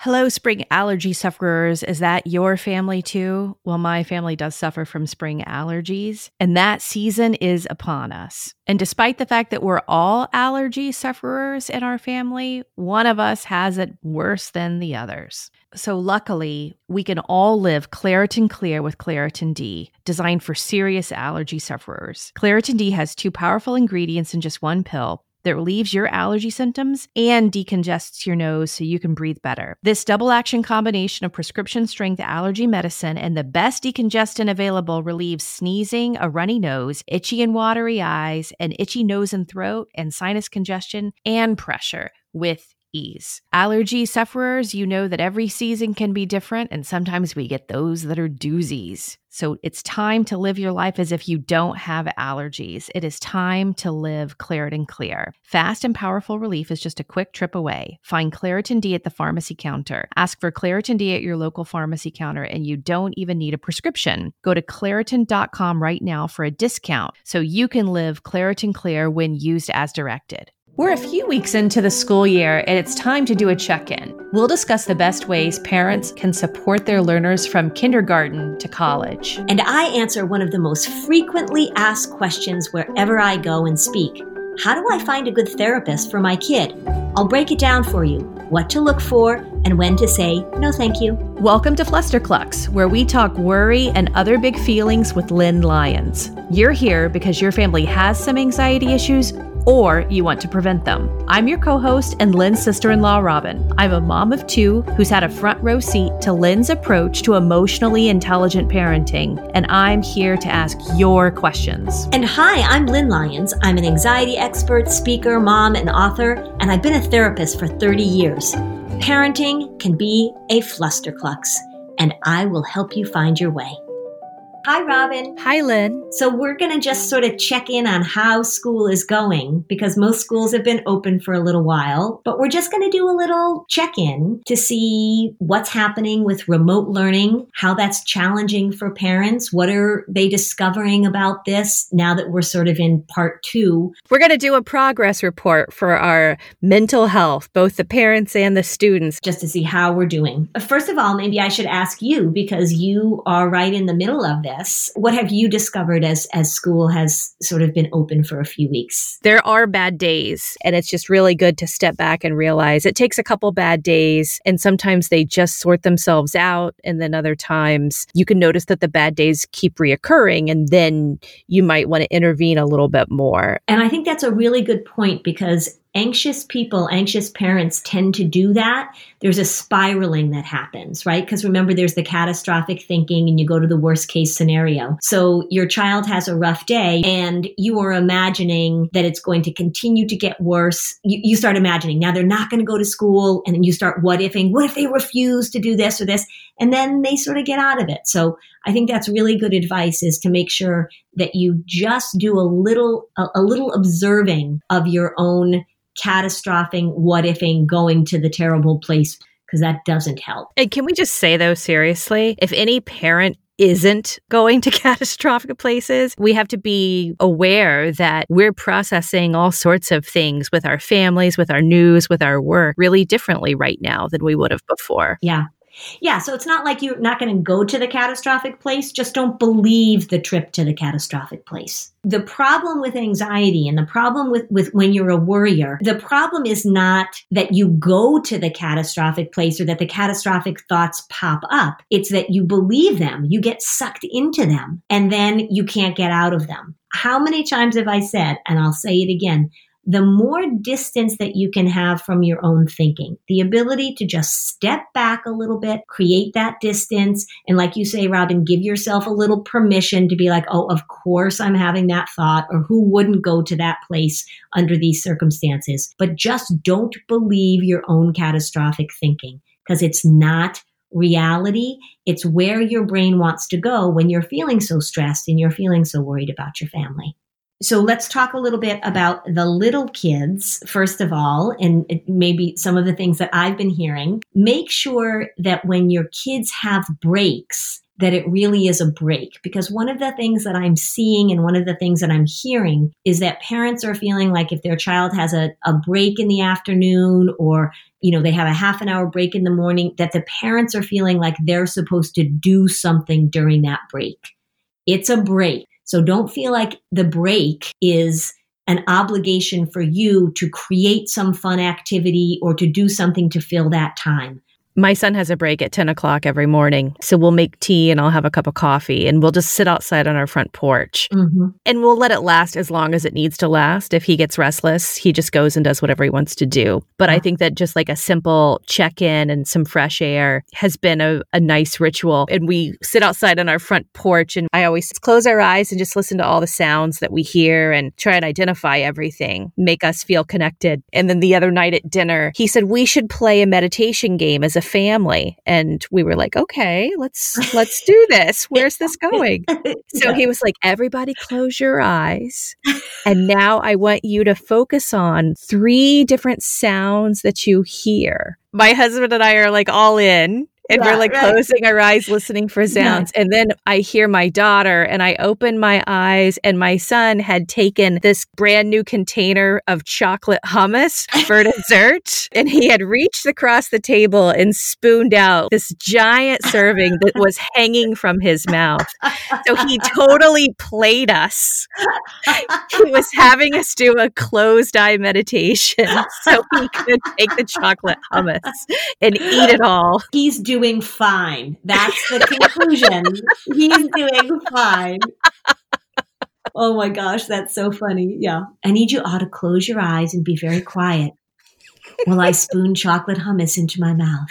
Hello, spring allergy sufferers. Is that your family too? Well, my family does suffer from spring allergies, and that season is upon us. And despite the fact that we're all allergy sufferers in our family, one of us has it worse than the others. So luckily, we can all live Claritin Clear with Claritin D, designed for serious allergy sufferers. Claritin D has 2 powerful ingredients in just one pill that relieves your allergy symptoms and decongests your nose so you can breathe better. This double action combination of prescription strength allergy medicine and the best decongestant available relieves sneezing, a runny nose, itchy and watery eyes, an itchy nose and throat, and sinus congestion and pressure with ease. Allergy sufferers, you know that every season can be different, and sometimes we get those that are doozies. So it's time to live your life as if you don't have allergies. It is time to live Claritin Clear. Fast and powerful relief is just a quick trip away. Find Claritin D at the pharmacy counter. Ask for Claritin D at your local pharmacy counter, and you don't even need a prescription. Go to Claritin.com right now for a discount so you can live Claritin Clear when used as directed. We're a few weeks into the school year, and it's time to do a check-in. We'll discuss the best ways parents can support their learners from kindergarten to college. And I answer one of the most frequently asked questions wherever I go and speak. How do I find a good therapist for my kid? I'll break it down for you, what to look for, and when to say, no thank you. Welcome to Flusterclux, where we talk worry and other big feelings with Lynn Lyons. You're here because your family has some anxiety issues, or you want to prevent them. I'm your co-host and Lynn's sister-in-law, Robin. I'm a mom of 2 who's had a front row seat to Lynn's approach to emotionally intelligent parenting, and I'm here to ask your questions. And hi, I'm Lynn Lyons. I'm an anxiety expert, speaker, mom, and author, and I've been a therapist for 30 years. Parenting can be a flusterclux, and I will help you find your way. Hi, Robin. Hi, Lynn. So we're going to just sort of check in on how school is going because most schools have been open for a little while, but we're just going to do a little check-in to see what's happening with remote learning, how that's challenging for parents. What are they discovering about this now that we're sort of in part 2? We're going to do a progress report for our mental health, both the parents and the students, just to see how we're doing. First of all, maybe I should ask you because you are right in the middle of this. What have you discovered as school has sort of been open for a few weeks? There are bad days, and it's just really good to step back and realize it takes a couple bad days, and sometimes they just sort themselves out, and then other times you can notice that the bad days keep reoccurring, and then you might want to intervene a little bit more. And I think that's a really good point because anxious people, anxious parents tend to do that. There's a spiraling that happens, right? Because remember, there's the catastrophic thinking and you go to the worst case scenario. So your child has a rough day and you are imagining that it's going to continue to get worse. You start imagining now they're not going to go to school, and then you start what ifing. What if they refuse to do this or this? And then they sort of get out of it. So I think that's really good advice, is to make sure that you just do a little observing of your own catastrophing, what ifing, going to the terrible place, because that doesn't help. And can we just say, though, seriously, if any parent isn't going to catastrophic places, we have to be aware that we're processing all sorts of things with our families, with our news, with our work really differently right now than we would have before. Yeah. Yeah, so it's not like you're not going to go to the catastrophic place, just don't believe the trip to the catastrophic place. The problem with anxiety and the problem with when you're a worrier, the problem is not that you go to the catastrophic place or that the catastrophic thoughts pop up. It's that you believe them, you get sucked into them, and then you can't get out of them. How many times have I said, and I'll say it again, the more distance that you can have from your own thinking, the ability to just step back a little bit, create that distance. And like you say, Robin, give yourself a little permission to be like, oh, of course I'm having that thought, or who wouldn't go to that place under these circumstances? But just don't believe your own catastrophic thinking, because it's not reality. It's where your brain wants to go when you're feeling so stressed and you're feeling so worried about your family. So let's talk a little bit about the little kids, first of all, and maybe some of the things that I've been hearing. Make sure that when your kids have breaks, that it really is a break. Because one of the things that I'm seeing and one of the things that I'm hearing is that parents are feeling like if their child has a break in the afternoon, or they have a half an hour break in the morning, that the parents are feeling like they're supposed to do something during that break. It's a break. So don't feel like the break is an obligation for you to create some fun activity or to do something to fill that time. My son has a break at 10 o'clock every morning. So we'll make tea and I'll have a cup of coffee and we'll just sit outside on our front porch. Mm-hmm. And we'll let it last as long as it needs to last. If he gets restless, he just goes and does whatever he wants to do. But I think that just like a simple check-in and some fresh air has been a nice ritual. And we sit outside on our front porch and I always close our eyes and just listen to all the sounds that we hear and try and identify everything, make us feel connected. And then the other night at dinner, he said, we should play a meditation game as a family. And we were like, okay, let's do this. Where's this going? So he was like, everybody close your eyes. And now I want you to focus on 3 different sounds that you hear. My husband and I are like all in. And we're like closing our eyes, listening for sounds. And then I hear my daughter and I open my eyes and my son had taken this brand new container of chocolate hummus for dessert. And he had reached across the table and spooned out this giant serving that was hanging from his mouth. So he totally played us. He was having us do a closed eye meditation so he could take the chocolate hummus and eat it all. He's doing fine. That's the conclusion. He's doing fine. Oh my gosh, that's so funny. Yeah. I need you all to close your eyes and be very quiet while I spoon chocolate hummus into my mouth.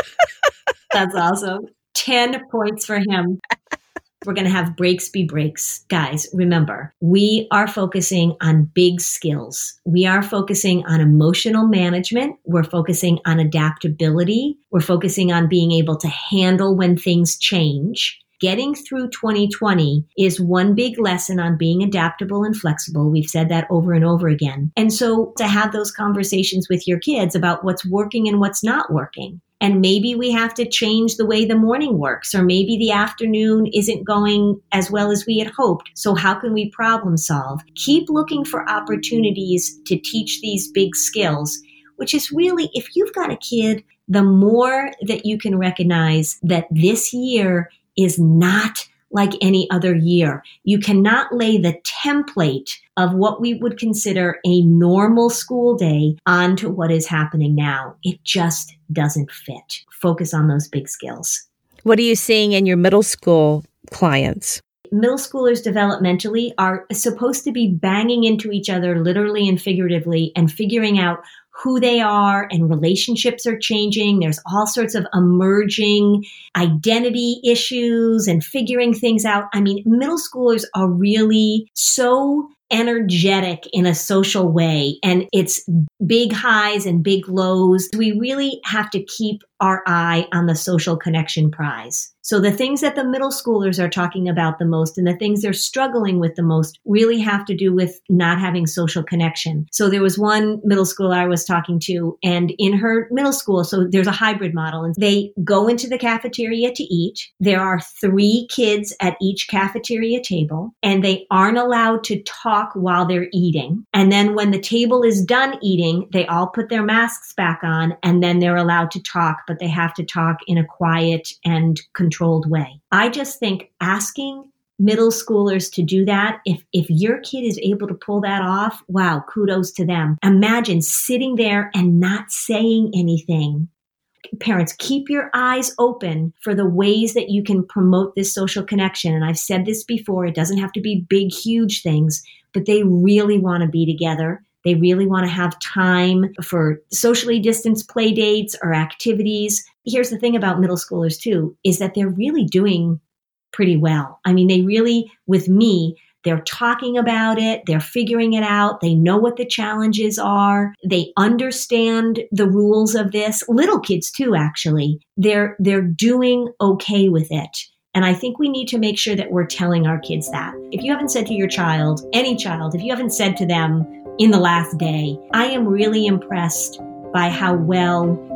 That's awesome. 10 points for him. We're going to have breaks be breaks. Guys, remember, we are focusing on big skills. We are focusing on emotional management. We're focusing on adaptability. We're focusing on being able to handle when things change. Getting through 2020 is one big lesson on being adaptable and flexible. We've said that over and over again. And so to have those conversations with your kids about what's working and what's not working. And maybe we have to change the way the morning works, or maybe the afternoon isn't going as well as we had hoped. So how can we problem solve? Keep looking for opportunities to teach these big skills, which is really, if you've got a kid, the more that you can recognize that this year is not like any other year. You cannot lay the template of what we would consider a normal school day onto what is happening now. It just doesn't fit. Focus on those big skills. What are you seeing in your middle school clients? Middle schoolers developmentally are supposed to be banging into each other literally and figuratively and figuring out who they are, and relationships are changing. There's all sorts of emerging identity issues and figuring things out. I mean, middle schoolers are really so energetic in a social way, and it's big highs and big lows. We really have to keep our eye on the social connection prize. So the things that the middle schoolers are talking about the most and the things they're struggling with the most really have to do with not having social connection. So there was one middle schooler I was talking to, and in her middle school, so there's a hybrid model, and they go into the cafeteria to eat. There are 3 kids at each cafeteria table, and they aren't allowed to talk while they're eating. And then when the table is done eating, they all put their masks back on, and then they're allowed to talk, but they have to talk in a quiet and controlled way. I just think asking middle schoolers to do that, if your kid is able to pull that off, wow, kudos to them. Imagine sitting there and not saying anything. Parents, keep your eyes open for the ways that you can promote this social connection. And I've said this before, it doesn't have to be big, huge things, but they really want to be together. They really want to have time for socially distanced play dates or activities. Here's the thing about middle schoolers too, is that they're really doing pretty well. I mean, they really, with me, they're talking about it. They're figuring it out. They know what the challenges are. They understand the rules of this. Little kids too, actually. They're doing okay with it. And I think we need to make sure that we're telling our kids that. If you haven't said to your child, any child, if you haven't said to them in the last day, I am really impressed by how well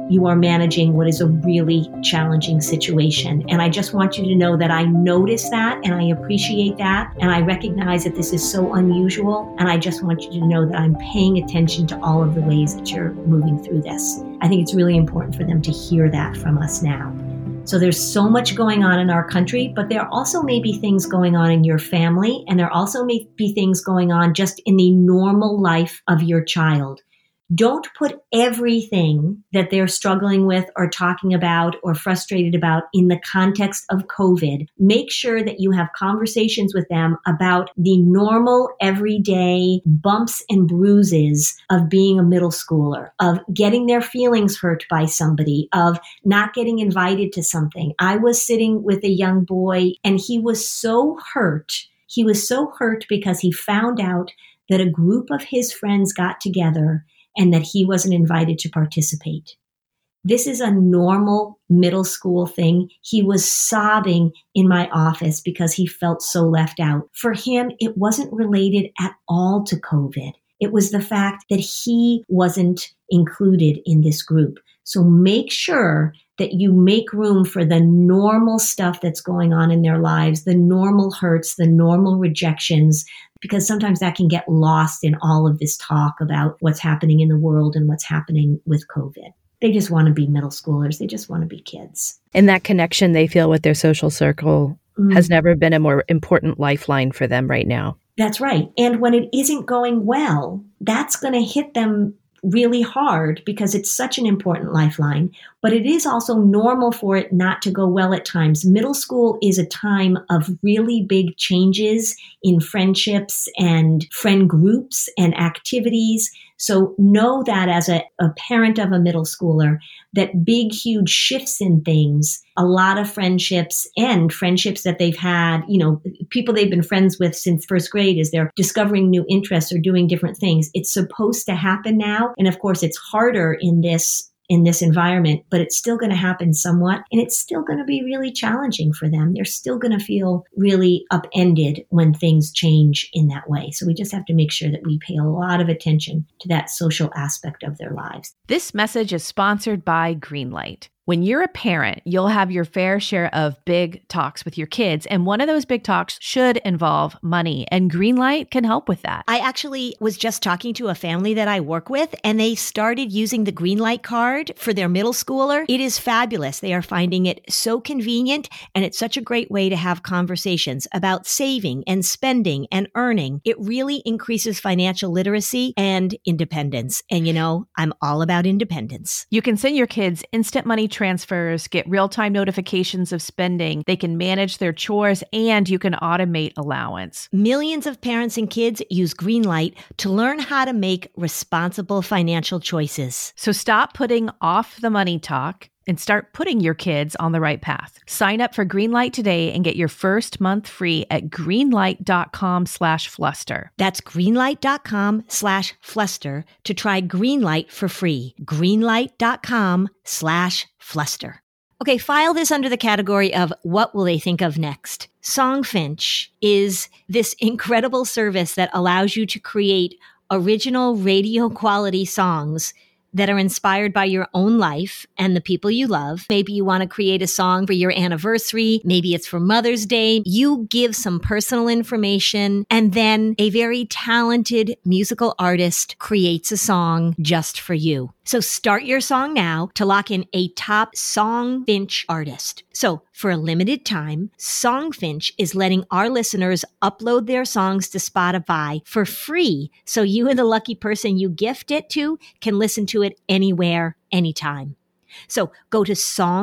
you are managing what is a really challenging situation. And I just want you to know that I notice that and I appreciate that. And I recognize that this is so unusual. And I just want you to know that I'm paying attention to all of the ways that you're moving through this. I think it's really important for them to hear that from us now. So there's so much going on in our country, but there also may be things going on in your family, and there also may be things going on just in the normal life of your child. Don't put everything that they're struggling with or talking about or frustrated about in the context of COVID. Make sure that you have conversations with them about the normal, everyday bumps and bruises of being a middle schooler, of getting their feelings hurt by somebody, of not getting invited to something. I was sitting with a young boy and he was so hurt. He was so hurt because he found out that a group of his friends got together and that he wasn't invited to participate. This is a normal middle school thing. He was sobbing in my office because he felt so left out. For him, it wasn't related at all to COVID. It was the fact that he wasn't included in this group. So make sure that you make room for the normal stuff that's going on in their lives, the normal hurts, the normal rejections, because sometimes that can get lost in all of this talk about what's happening in the world and what's happening with COVID. They just want to be middle schoolers. They just want to be kids. And that connection they feel with their social circle has never been a more important lifeline for them right now. That's right. And when it isn't going well, that's going to hit them really hard because it's such an important lifeline, but it is also normal for it not to go well at times. Middle school is a time of really big changes in friendships and friend groups and activities. So know that as a parent of a middle schooler, that big, huge shifts in things, a lot of friendships and friendships that they've had, people they've been friends with since first grade as they're discovering new interests or doing different things. It's supposed to happen now. And of course, it's harder in this environment, but it's still going to happen somewhat. And it's still going to be really challenging for them. They're still going to feel really upended when things change in that way. So we just have to make sure that we pay a lot of attention to that social aspect of their lives. This message is sponsored by Greenlight. When you're a parent, you'll have your fair share of big talks with your kids. And one of those big talks should involve money. And Greenlight can help with that. I actually was just talking to a family that I work with, and they started using the Greenlight card for their middle schooler. It is fabulous. They are finding it so convenient, and it's such a great way to have conversations about saving and spending and earning. It really increases financial literacy and independence. And I'm all about independence. You can send your kids instant money transfers, get real-time notifications of spending. They can manage their chores, and you can automate allowance. Millions of parents and kids use Greenlight to learn how to make responsible financial choices. So stop putting off the money talk and start putting your kids on the right path. Sign up for Greenlight today and get your first month free at greenlight.com/fluster. That's greenlight.com/fluster to try Greenlight for free. greenlight.com/fluster. Okay, file this under the category of what will they think of next? Songfinch is this incredible service that allows you to create original radio quality songs that are inspired by your own life and the people you love. Maybe you want to create a song for your anniversary. Maybe it's for Mother's Day. You give some personal information, and then a very talented musical artist creates a song just for you. So start your song now to lock in a top Songfinch artist. So for a limited time, Songfinch is letting our listeners upload their songs to Spotify for free. So you and the lucky person you gift it to can listen to it anywhere, anytime. So go to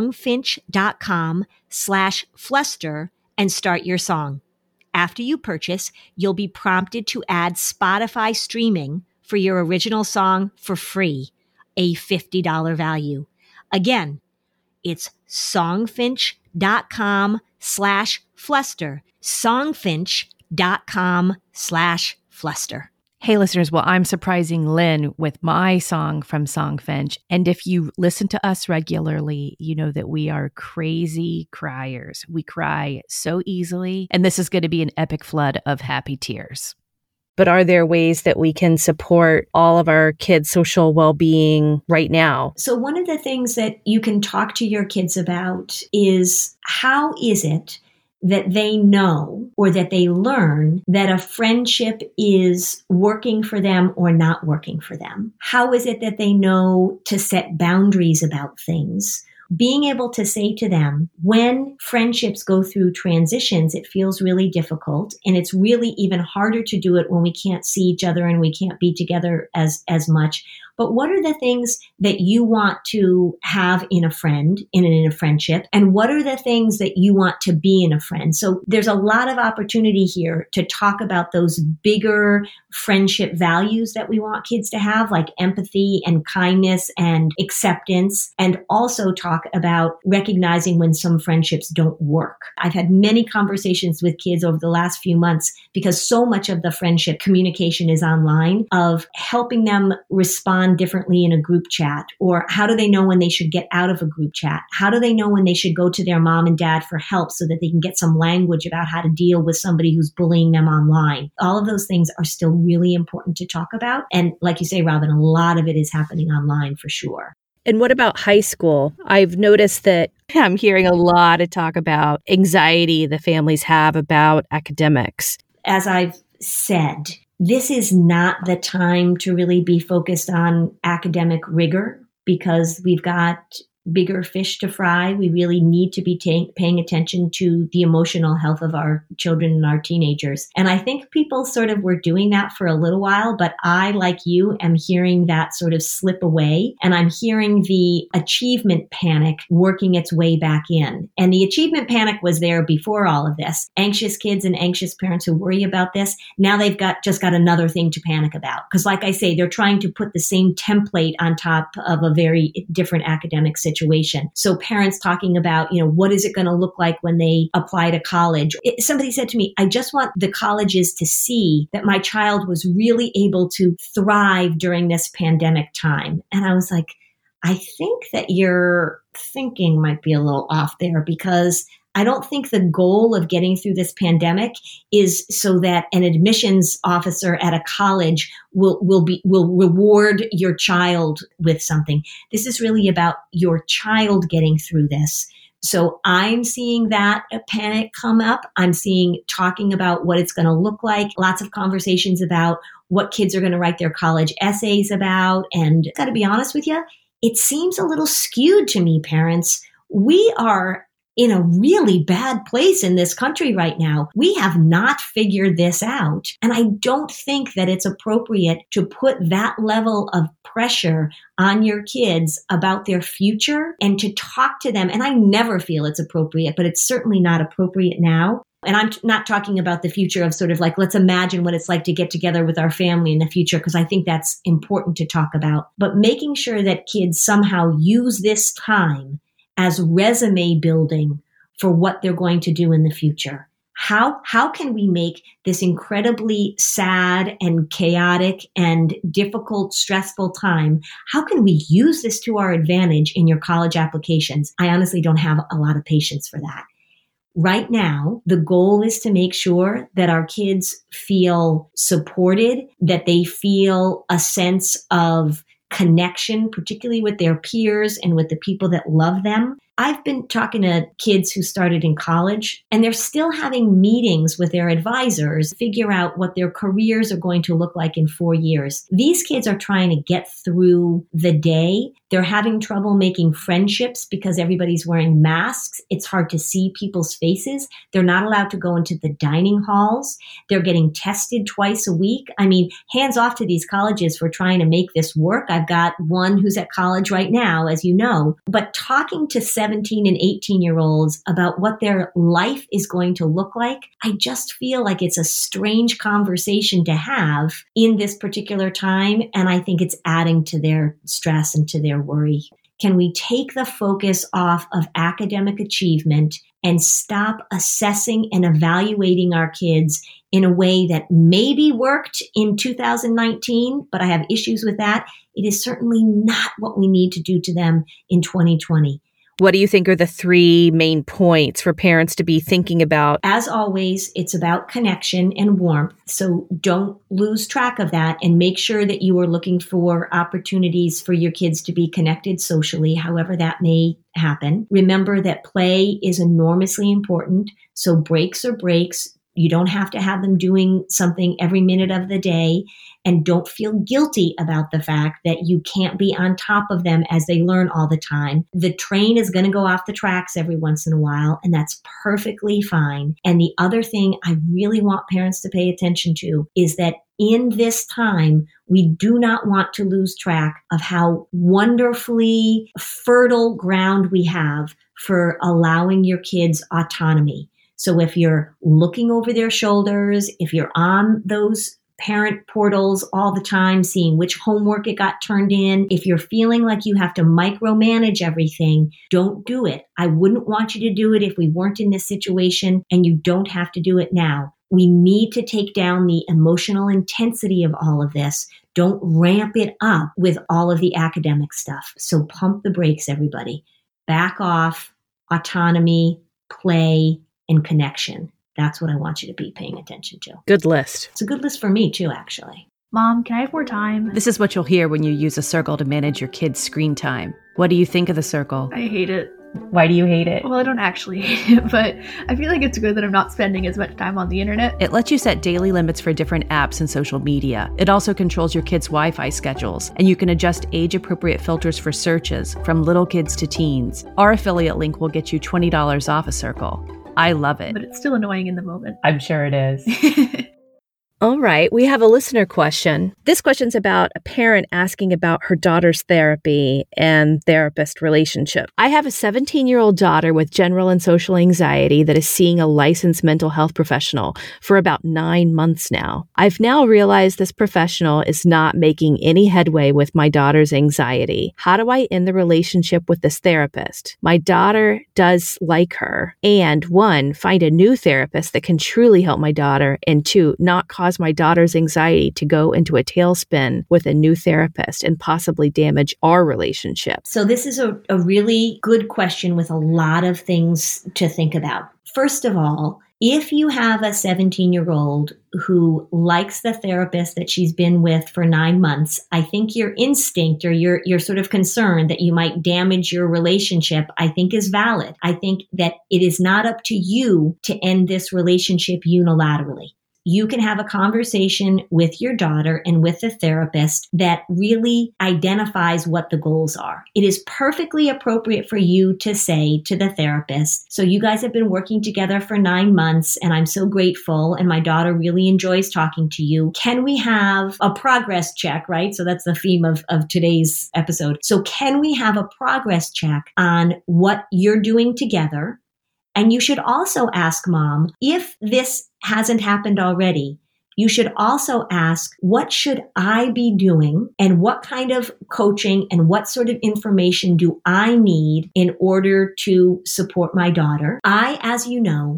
songfinch.com/fluster and start your song. After you purchase, you'll be prompted to add Spotify streaming for your original song for free, a $50 value. Again, it's songfinch.com/fluster, songfinch.com/fluster. Hey, listeners, well, I'm surprising Lynn with my song from Songfinch. And if you listen to us regularly, you know that we are crazy criers. We cry so easily. And this is going to be an epic flood of happy tears. but are there ways that we can support all of our kids' social well-being right now? So one of the things that you can talk to your kids about is, how is it that they know or that they learn that a friendship is working for them or not working for them? How is it that they know to set boundaries about things? Being able to say to them, when friendships go through transitions, it feels really difficult. And it's really even harder to do it when we can't see each other and we can't be together as much. But what are the things that you want to have in a friend, in a friendship? And what are the things that you want to be in a friend? So there's a lot of opportunity here to talk about those bigger friendship values that we want kids to have, like empathy and kindness and acceptance, and also talk about recognizing when some friendships don't work. I've had many conversations with kids over the last few months, because so much of the friendship communication is online, of helping them respond differently in a group chat, or how do they know when they should get out of a group chat? How do they know when they should go to their mom and dad for help so that they can get some language about how to deal with somebody who's bullying them online? All of those things are still really important to talk about. And like you say, Robin, a lot of it is happening online for sure. And what about high school? I've noticed that I'm hearing a lot of talk about anxiety the families have about academics. As I've said, this is not the time to really be focused on academic rigor, because we've got bigger fish to fry. We really need to be paying attention to the emotional health of our children and our teenagers. And I think people sort of were doing that for a little while, but I, like you, am hearing that sort of slip away. And I'm hearing the achievement panic working its way back in. And the achievement panic was there before all of this. Anxious kids and anxious parents who worry about this, now they've just got another thing to panic about. Because like I say, they're trying to put the same template on top of a very different academic situation. So parents talking about, what is it going to look like when they apply to college? Somebody said to me, I just want the colleges to see that my child was really able to thrive during this pandemic time. And I was like, I think that your thinking might be a little off there, because I don't think the goal of getting through this pandemic is so that an admissions officer at a college will reward your child with something. This is really about your child getting through this. So I'm seeing that panic come up. I'm seeing talking about what it's going to look like. Lots of conversations about what kids are going to write their college essays about. And got to be honest with you, it seems a little skewed to me, parents. We are in a really bad place in this country right now. We have not figured this out. And I don't think that it's appropriate to put that level of pressure on your kids about their future and to talk to them. And I never feel it's appropriate, but it's certainly not appropriate now. And I'm not talking about the future of sort of like, let's imagine what it's like to get together with our family in the future, because I think that's important to talk about. But making sure that kids somehow use this time as resume building for what they're going to do in the future. How can we make this incredibly sad and chaotic and difficult, stressful time, how can we use this to our advantage in your college applications? I honestly don't have a lot of patience for that. Right now, the goal is to make sure that our kids feel supported, that they feel a sense of connection, particularly with their peers and with the people that love them. I've been talking to kids who started in college, and they're still having meetings with their advisors, figure out what their careers are going to look like in 4 years. These kids are trying to get through the day. They're having trouble making friendships because everybody's wearing masks. It's hard to see people's faces. They're not allowed to go into the dining halls. They're getting tested twice a week. I mean, hands off to these colleges for trying to make this work. I've got one who's at college right now, as you know, but talking to 17 and 18-year-olds about what their life is going to look like, I just feel like it's a strange conversation to have in this particular time. And I think it's adding to their stress and to their worry. Can we take the focus off of academic achievement and stop assessing and evaluating our kids in a way that maybe worked in 2019, but I have issues with that. It is certainly not what we need to do to them in 2020. What do you think are the 3 main points for parents to be thinking about? As always, it's about connection and warmth. So don't lose track of that and make sure that you are looking for opportunities for your kids to be connected socially, however that may happen. Remember that play is enormously important. So breaks are breaks. You don't have to have them doing something every minute of the day. And don't feel guilty about the fact that you can't be on top of them as they learn all the time. The train is going to go off the tracks every once in a while, and that's perfectly fine. And the other thing I really want parents to pay attention to is that in this time, we do not want to lose track of how wonderfully fertile ground we have for allowing your kids autonomy. So if you're looking over their shoulders, if you're on those parent portals all the time, seeing which homework it got turned in, if you're feeling like you have to micromanage everything, don't do it. I wouldn't want you to do it if we weren't in this situation, and you don't have to do it now. We need to take down the emotional intensity of all of this. Don't ramp it up with all of the academic stuff. So pump the brakes, everybody. Back off, autonomy, play, and connection. That's what I want you to be paying attention to. Good list. It's a good list for me too, actually. Mom, can I have more time? This is what you'll hear when you use a circle to manage your kids' screen time. What do you think of the circle? I hate it. Why do you hate it? Well, I don't actually hate it, but I feel like it's good that I'm not spending as much time on the internet. It lets you set daily limits for different apps and social media. It also controls your kids' Wi-Fi schedules, and you can adjust age-appropriate filters for searches from little kids to teens. Our affiliate link will get you $20 off a circle. I love it. But it's still annoying in the moment. I'm sure it is. All right, we have a listener question. This question's about a parent asking about her daughter's therapy and therapist relationship. I have a 17-year-old daughter with general and social anxiety that is seeing a licensed mental health professional for about 9 months now. I've now realized this professional is not making any headway with my daughter's anxiety. How do I end the relationship with this therapist? My daughter does like her. And 1, find a new therapist that can truly help my daughter, and 2, not cause my daughter's anxiety to go into a tailspin with a new therapist and possibly damage our relationship. So this is a really good question with a lot of things to think about. First of all, if you have a 17-year-old who likes the therapist that she's been with for 9 months, I think your instinct or your sort of concern that you might damage your relationship, I think is valid. I think that it is not up to you to end this relationship unilaterally. You can have a conversation with your daughter and with the therapist that really identifies what the goals are. It is perfectly appropriate for you to say to the therapist, so you guys have been working together for 9 months and I'm so grateful and my daughter really enjoys talking to you. Can we have a progress check, right? So that's the theme of today's episode. So can we have a progress check on what you're doing together? And you should also ask mom, if this hasn't happened already, you should also ask, what should I be doing and what kind of coaching and what sort of information do I need in order to support my daughter? I, as you know,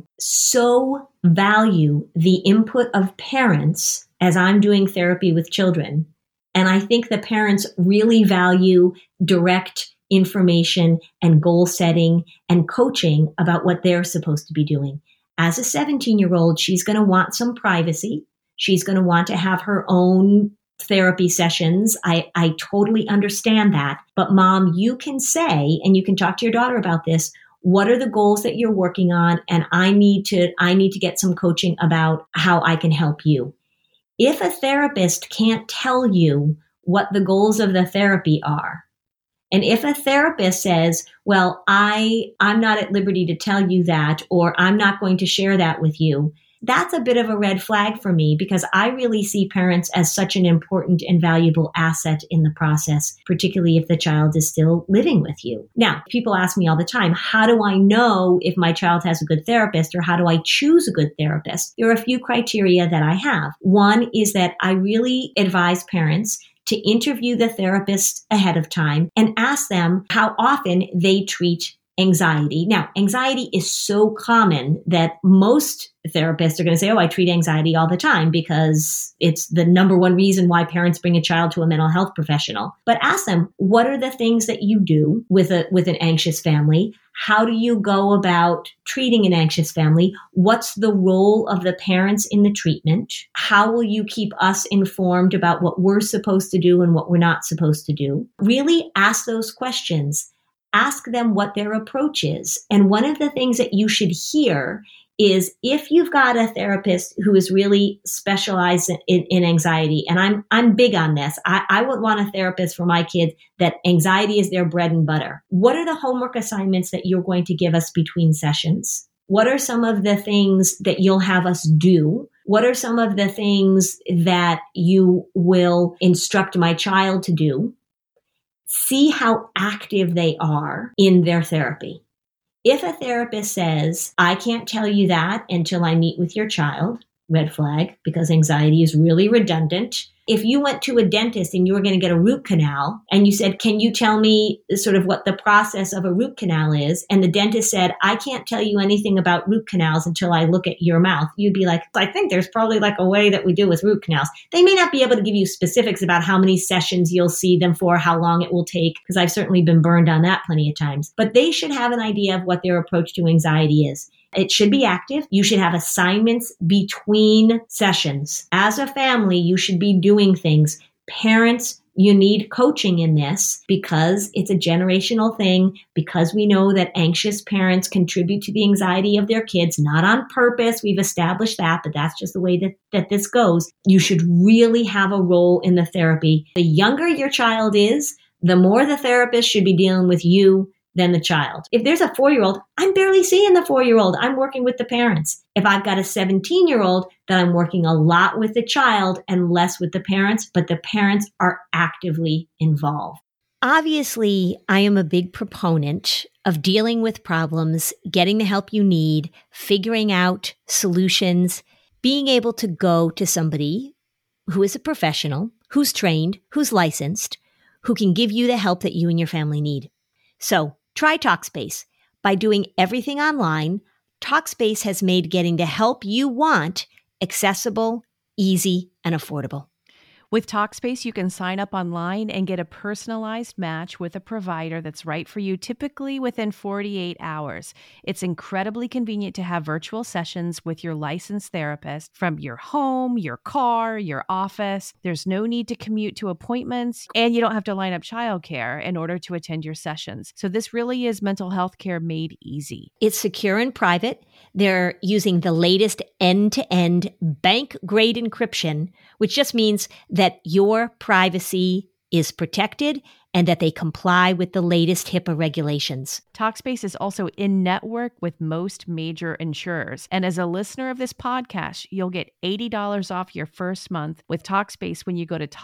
so value the input of parents as I'm doing therapy with children. And I think the parents really value direct information and goal setting and coaching about what they're supposed to be doing. As a 17-year-old, she's going to want some privacy. She's going to want to have her own therapy sessions. I totally understand that. But mom, you can say, and you can talk to your daughter about this, what are the goals that you're working on? And I need to get some coaching about how I can help you. If a therapist can't tell you what the goals of the therapy are, and if a therapist says, well, I'm not at liberty to tell you that, or I'm not going to share that with you, that's a bit of a red flag for me because I really see parents as such an important and valuable asset in the process, particularly if the child is still living with you. Now, people ask me all the time, how do I know if my child has a good therapist or how do I choose a good therapist? There are a few criteria that I have. One is that I really advise parents to interview the therapist ahead of time and ask them how often they treat anxiety. Now, anxiety is so common that most therapists are going to say, oh, I treat anxiety all the time because it's the number one reason why parents bring a child to a mental health professional. But ask them, what are the things that you do with an anxious family? How do you go about treating an anxious family? What's the role of the parents in the treatment? How will you keep us informed about what we're supposed to do and what we're not supposed to do? Really ask those questions. Ask them what their approach is. And one of the things that you should hear is if you've got a therapist who is really specialized in anxiety, and I'm big on this, I would want a therapist for my kids that anxiety is their bread and butter. What are the homework assignments that you're going to give us between sessions? What are some of the things that you'll have us do? What are some of the things that you will instruct my child to do? See how active they are in their therapy. If a therapist says, I can't tell you that until I meet with your child, red flag, because anxiety is really redundant. If you went to a dentist and you were going to get a root canal and you said, can you tell me sort of what the process of a root canal is? And the dentist said, I can't tell you anything about root canals until I look at your mouth. You'd be like, I think there's probably like a way that we do with root canals. They may not be able to give you specifics about how many sessions you'll see them for, how long it will take, because I've certainly been burned on that plenty of times. But they should have an idea of what their approach to anxiety is. It should be active. You should have assignments between sessions. As a family, you should be doing things. Parents, you need coaching in this because it's a generational thing, because we know that anxious parents contribute to the anxiety of their kids, not on purpose. We've established that, but that's just the way that this goes. You should really have a role in the therapy. The younger your child is, the more the therapist should be dealing with you than the child. If there's a 4-year-old, I'm barely seeing the 4-year-old. I'm working with the parents. If I've got a 17-year-old, then I'm working a lot with the child and less with the parents, but the parents are actively involved. Obviously, I am a big proponent of dealing with problems, getting the help you need, figuring out solutions, being able to go to somebody who is a professional, who's trained, who's licensed, who can give you the help that you and your family need. So, try Talkspace. By doing everything online, Talkspace has made getting the help you want accessible, easy, and affordable. With Talkspace, you can sign up online and get a personalized match with a provider that's right for you, typically within 48 hours. It's incredibly convenient to have virtual sessions with your licensed therapist from your home, your car, your office. There's no need to commute to appointments, and you don't have to line up childcare in order to attend your sessions. So this really is mental health care made easy. It's secure and private. They're using the latest end-to-end bank-grade encryption, which just means that your privacy is protected and that they comply with the latest HIPAA regulations. Talkspace is also in-network with most major insurers. And as a listener of this podcast, you'll get $80 off your first month with Talkspace when you go to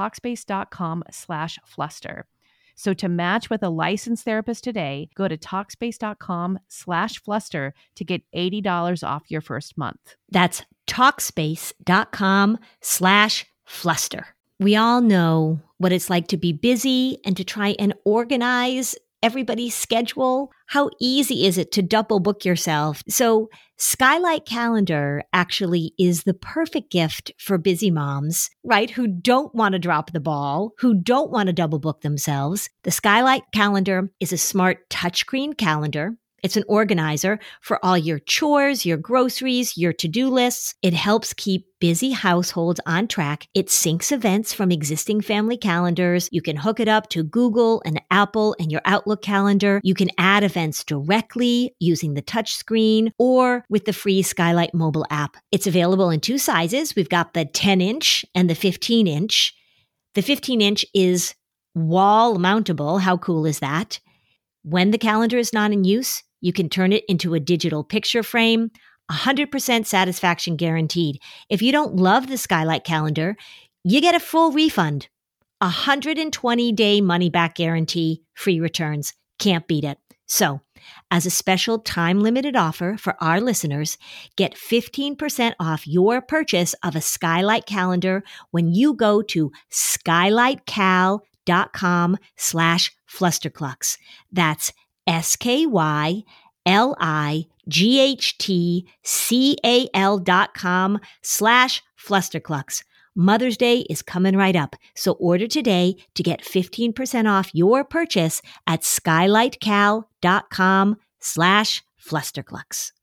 Talkspace.com/Fluster. So to match with a licensed therapist today, go to Talkspace.com/Fluster to get $80 off your first month. That's Talkspace.com/Fluster. We all know what it's like to be busy and to try and organize everybody's schedule. How easy is it to double book yourself? So Skylight Calendar actually is the perfect gift for busy moms, right? Who don't want to drop the ball, who don't want to double book themselves. The Skylight Calendar is a smart touchscreen calendar. It's an organizer for all your chores, your groceries, your to-do lists. It helps keep busy households on track. It syncs events from existing family calendars. You can hook it up to Google and Apple and your Outlook calendar. You can add events directly using the touchscreen or with the free Skylight mobile app. It's available in 2 sizes. We've got the 10-inch and the 15-inch. The 15-inch is wall mountable. How cool is that? When the calendar is not in use, you can turn it into a digital picture frame, 100% satisfaction guaranteed. If you don't love the Skylight Calendar, you get a full refund, 120-day money-back guarantee, free returns. Can't beat it. So, as a special time-limited offer for our listeners, get 15% off your purchase of a Skylight Calendar when you go to skylightcal.com/flusterclux. That's SKYLIGHTCAL.com/Flusterclux. Mother's Day is coming right up, so order today to get 15% off your purchase at skylightcal.com/Flusterclux.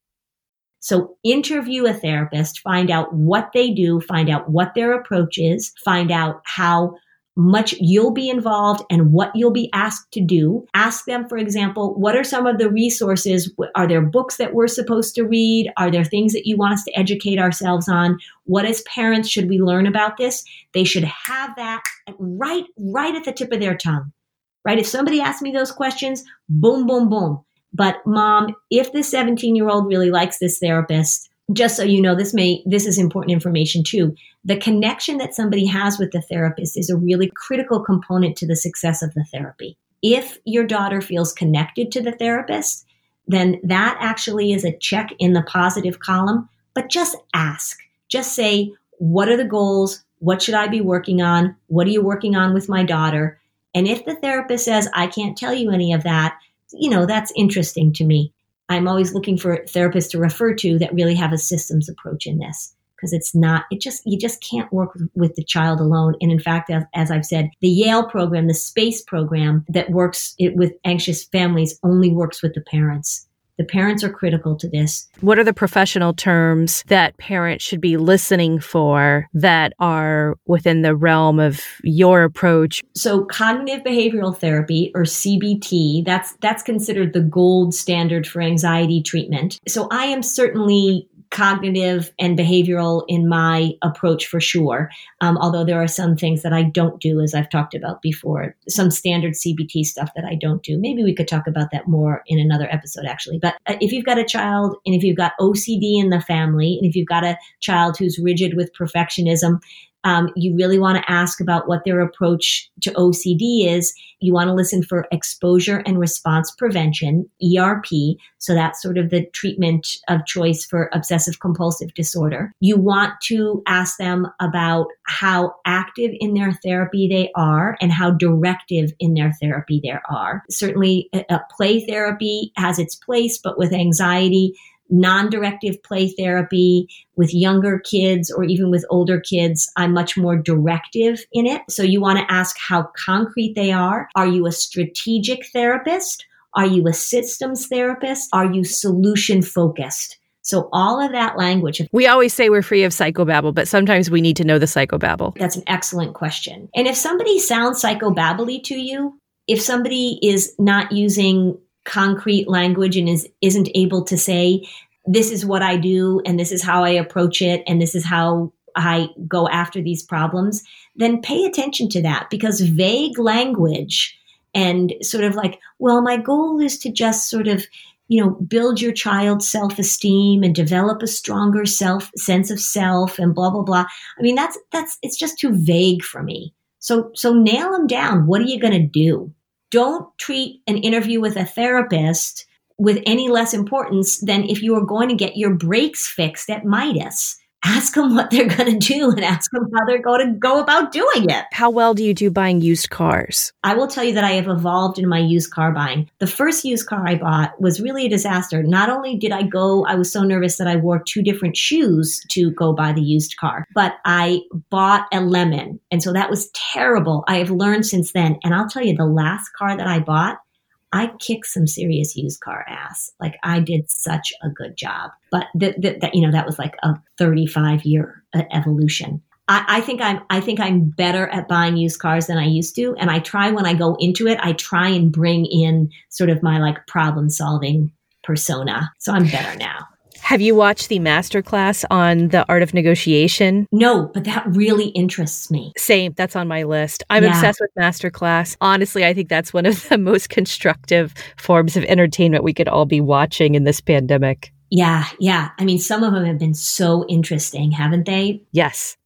So interview a therapist, find out what they do, find out what their approach is, find out how much you'll be involved and what you'll be asked to do. Ask them, for example, what are some of the resources? Are there books that we're supposed to read? Are there things that you want us to educate ourselves on? What as parents should we learn about this? They should have that right at the tip of their tongue, right? If somebody asks me those questions, boom, boom, boom. But mom, if the 17-year-old really likes this therapist, just so you know, this is important information too. The connection that somebody has with the therapist is a really critical component to the success of the therapy. If your daughter feels connected to the therapist, then that actually is a check in the positive column. But just ask. Just say, what are the goals? What should I be working on? What are you working on with my daughter? And if the therapist says, I can't tell you any of that, that's interesting to me. I'm always looking for therapists to refer to that really have a systems approach in this, because you just can't work with the child alone. And in fact, as I've said, the Yale program, the SPACE program that works with anxious families only works with the parents. The parents are critical to this. What are the professional terms that parents should be listening for that are within the realm of your approach? So cognitive behavioral therapy, or CBT, that's considered the gold standard for anxiety treatment. So I am certainly cognitive and behavioral in my approach for sure. Although there are some things that I don't do, as I've talked about before, some standard CBT stuff that I don't do. Maybe we could talk about that more in another episode, actually. But if you've got a child and if you've got OCD in the family, and if you've got a child who's rigid with perfectionism, you really want to ask about what their approach to OCD is. You want to listen for exposure and response prevention, ERP. So that's sort of the treatment of choice for obsessive compulsive disorder. You want to ask them about how active in their therapy they are and how directive in their therapy they are. Certainly, play therapy has its place, but with anxiety, non-directive play therapy with younger kids or even with older kids, I'm much more directive in it. So you want to ask how concrete they are. Are you a strategic therapist? Are you a systems therapist? Are you solution focused? So all of that language. We always say we're free of psychobabble, but sometimes we need to know the psychobabble. That's an excellent question. And if somebody sounds psychobabbly to you, if somebody is not using concrete language and isn't able to say, this is what I do and this is how I approach it and this is how I go after these problems, then pay attention to that, because vague language and sort of like, well, my goal is to just sort of, build your child's self-esteem and develop a stronger sense of self and blah, blah, blah. I mean, it's just too vague for me. So nail them down. What are you going to do? Don't treat an interview with a therapist with any less importance than if you are going to get your brakes fixed at Midas. Ask them what they're going to do and ask them how they're going to go about doing it. How well do you do buying used cars? I will tell you that I have evolved in my used car buying. The first used car I bought was really a disaster. Not only did I was so nervous that I wore 2 different shoes to go buy the used car, but I bought a lemon. And so that was terrible. I have learned since then. And I'll tell you, the last car that I bought, I kicked some serious used car ass. Like, I did such a good job. But that was like a 35-year evolution. I think I'm better at buying used cars than I used to. And I try, when I go into it, I try and bring in sort of my like problem solving persona. So I'm better now. Have you watched the masterclass on the art of negotiation? No, but that really interests me. Same. That's on my list. I'm obsessed with masterclass. Honestly, I think that's one of the most constructive forms of entertainment we could all be watching in this pandemic. Yeah. I mean, some of them have been so interesting, haven't they? Yes.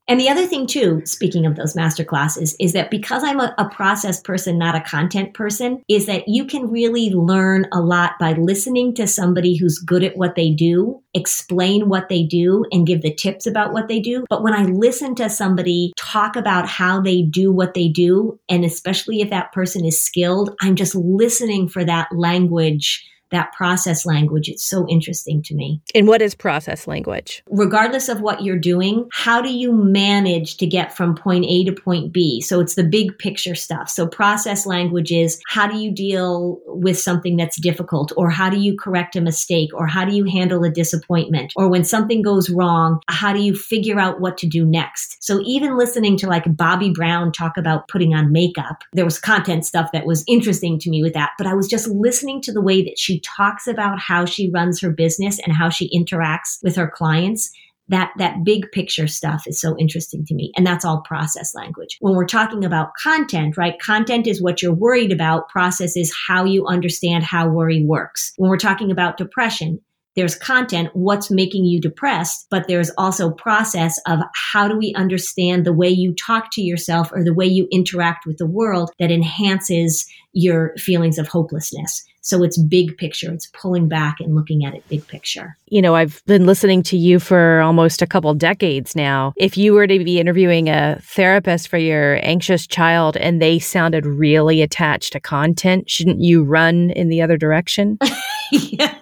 And the other thing too, speaking of those master classes, is that because I'm a process person, not a content person, is that you can really learn a lot by listening to somebody who's good at what they do, explain what they do, and give the tips about what they do. But when I listen to somebody talk about how they do what they do, and especially if that person is skilled, I'm just listening for that language, that process language. It's so interesting to me. And what is process language? Regardless of what you're doing, how do you manage to get from point A to point B? So it's the big picture stuff. So process language is how do you deal with something that's difficult, or how do you correct a mistake, or how do you handle a disappointment, or when something goes wrong, how do you figure out what to do next? So even listening to like Bobbi Brown talk about putting on makeup, there was content stuff that was interesting to me with that, but I was just listening to the way that she talks about how she runs her business and how she interacts with her clients. That big picture stuff is so interesting to me. And that's all process language. When we're talking about content, right? Content is what you're worried about. Process is how you understand how worry works. When we're talking about depression, there's content, what's making you depressed, but there's also process of how do we understand the way you talk to yourself or the way you interact with the world that enhances your feelings of hopelessness. So it's big picture. It's pulling back and looking at it big picture. You know, I've been listening to you for almost a couple decades now. If you were to be interviewing a therapist for your anxious child and they sounded really attached to content, shouldn't you run in the other direction? Yeah.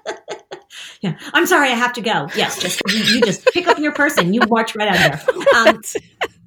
Yeah. I'm sorry, I have to go. Yes, you just pick up your person. You march right out of there.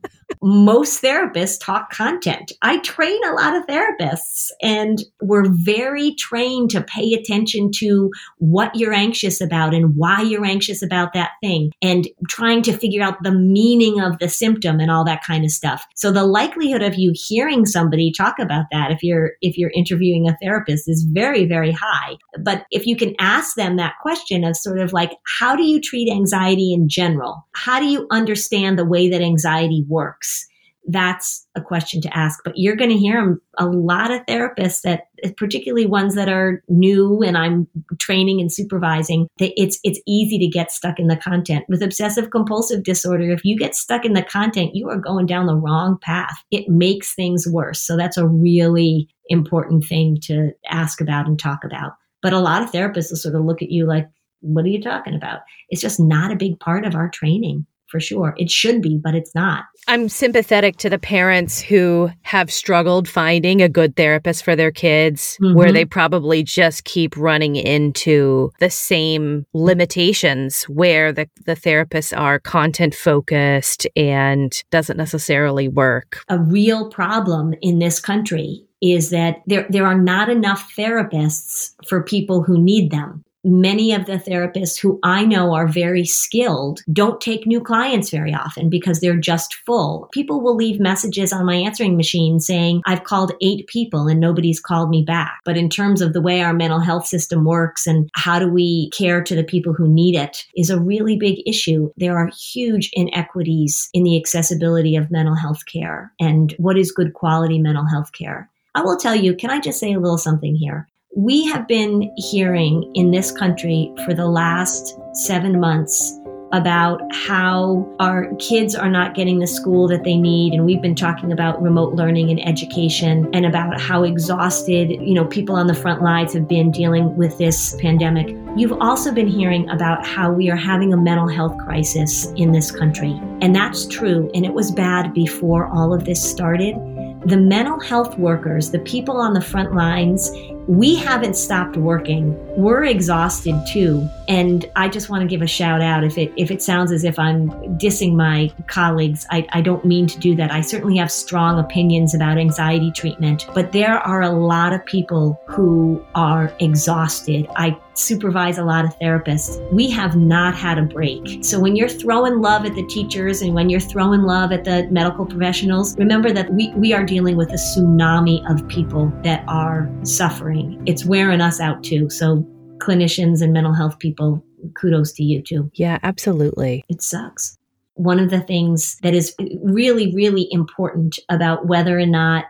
Most therapists talk content. I train a lot of therapists, and we're very trained to pay attention to what you're anxious about and why you're anxious about that thing, and trying to figure out the meaning of the symptom and all that kind of stuff. So the likelihood of you hearing somebody talk about that if you're interviewing a therapist is very, very high. But if you can ask them that question of sort of like, how do you treat anxiety in general? How do you understand the way that anxiety works? That's a question to ask. But you're going to hear a lot of therapists, that particularly ones that are new and I'm training and supervising, that it's easy to get stuck in the content. With obsessive compulsive disorder, if you get stuck in the content, you are going down the wrong path. It makes things worse. So that's a really important thing to ask about and talk about. But a lot of therapists will sort of look at you like, what are you talking about? It's just not a big part of our training. For sure. It should be, but it's not. I'm sympathetic to the parents who have struggled finding a good therapist for their kids, where they probably just keep running into the same limitations where the therapists are content focused and doesn't necessarily work. A real problem in this country is that there are not enough therapists for people who need them. Many of the therapists who I know are very skilled don't take new clients very often because they're just full. People will leave messages on my answering machine saying, I've called 8 people and nobody's called me back. But in terms of the way our mental health system works and how do we care to the people who need it is a really big issue. There are huge inequities in the accessibility of mental health care and what is good quality mental health care. I will tell you, can I just say a little something here? We have been hearing in this country for the last 7 months about how our kids are not getting the school that they need. And we've been talking about remote learning and education and about how exhausted, people on the front lines have been dealing with this pandemic. You've also been hearing about how we are having a mental health crisis in this country. And that's true. And it was bad before all of this started. The mental health workers, the people on the front lines, we haven't stopped working. We're exhausted too. And I just want to give a shout out. If it sounds as if I'm dissing my colleagues, I don't mean to do that. I certainly have strong opinions about anxiety treatment, but there are a lot of people who are exhausted. I supervise a lot of therapists. We have not had a break. So when you're throwing love at the teachers and when you're throwing love at the medical professionals, remember that we are dealing with a tsunami of people that are suffering. It's wearing us out too. So clinicians and mental health people, kudos to you too. Yeah, absolutely. It sucks. One of the things that is really, really important about whether or not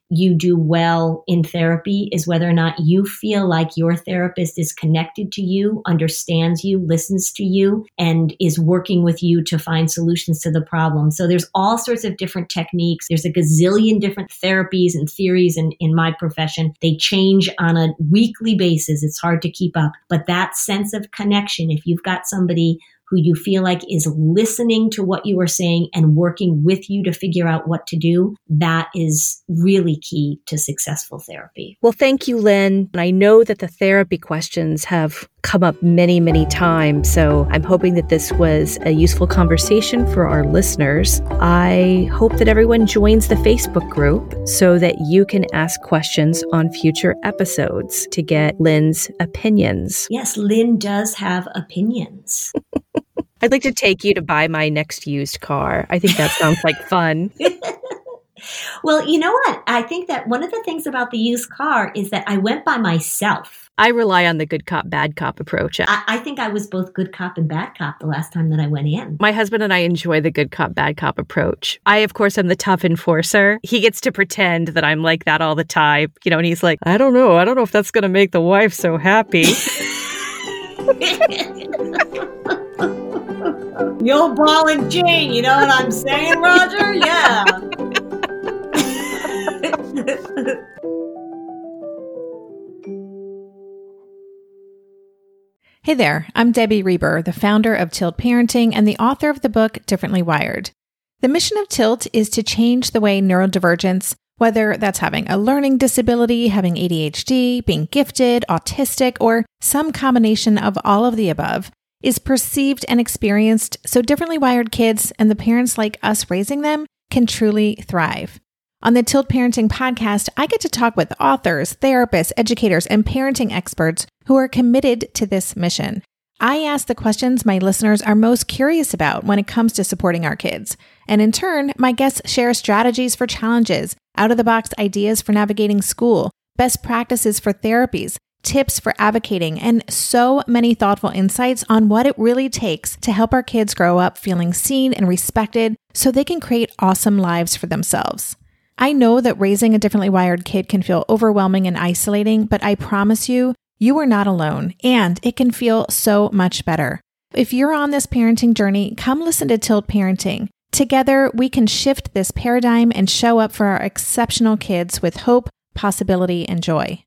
you do well in therapy is whether or not you feel like your therapist is connected to you, understands you, listens to you, and is working with you to find solutions to the problem. So there's all sorts of different techniques. There's a gazillion different therapies and theories in my profession. They change on a weekly basis. It's hard to keep up. But that sense of connection, if you've got somebody who you feel like is listening to what you are saying and working with you to figure out what to do, that is really key to successful therapy. Well, thank you, Lynn. And I know that the therapy questions have come up many, many times. So I'm hoping that this was a useful conversation for our listeners. I hope that everyone joins the Facebook group so that you can ask questions on future episodes to get Lynn's opinions. Yes, Lynn does have opinions. I'd like to take you to buy my next used car. I think that sounds like fun. Well, you know what? I think that one of the things about the used car is that I went by myself. I rely on the good cop, bad cop approach. I think I was both good cop and bad cop the last time that I went in. My husband and I enjoy the good cop, bad cop approach. I, of course, am the tough enforcer. He gets to pretend that I'm like that all the time. You know, and he's like, I don't know if that's going to make the wife so happy. Yo, ball and chain, you know what I'm saying, Roger? Yeah. Hey there, I'm Debbie Reber, the founder of Tilt Parenting and the author of the book Differently Wired. The mission of Tilt is to change the way neurodivergence, whether that's having a learning disability, having ADHD, being gifted, autistic, or some combination of all of the above, is perceived and experienced so differently wired kids and the parents like us raising them can truly thrive. On the Tilt Parenting podcast, I get to talk with authors, therapists, educators, and parenting experts who are committed to this mission. I ask the questions my listeners are most curious about when it comes to supporting our kids. And in turn, my guests share strategies for challenges, out-of-the-box ideas for navigating school, best practices for therapies, tips for advocating, and so many thoughtful insights on what it really takes to help our kids grow up feeling seen and respected so they can create awesome lives for themselves. I know that raising a differently wired kid can feel overwhelming and isolating, but I promise you, you are not alone, and it can feel so much better. If you're on this parenting journey, come listen to Tilt Parenting. Together, we can shift this paradigm and show up for our exceptional kids with hope, possibility, and joy.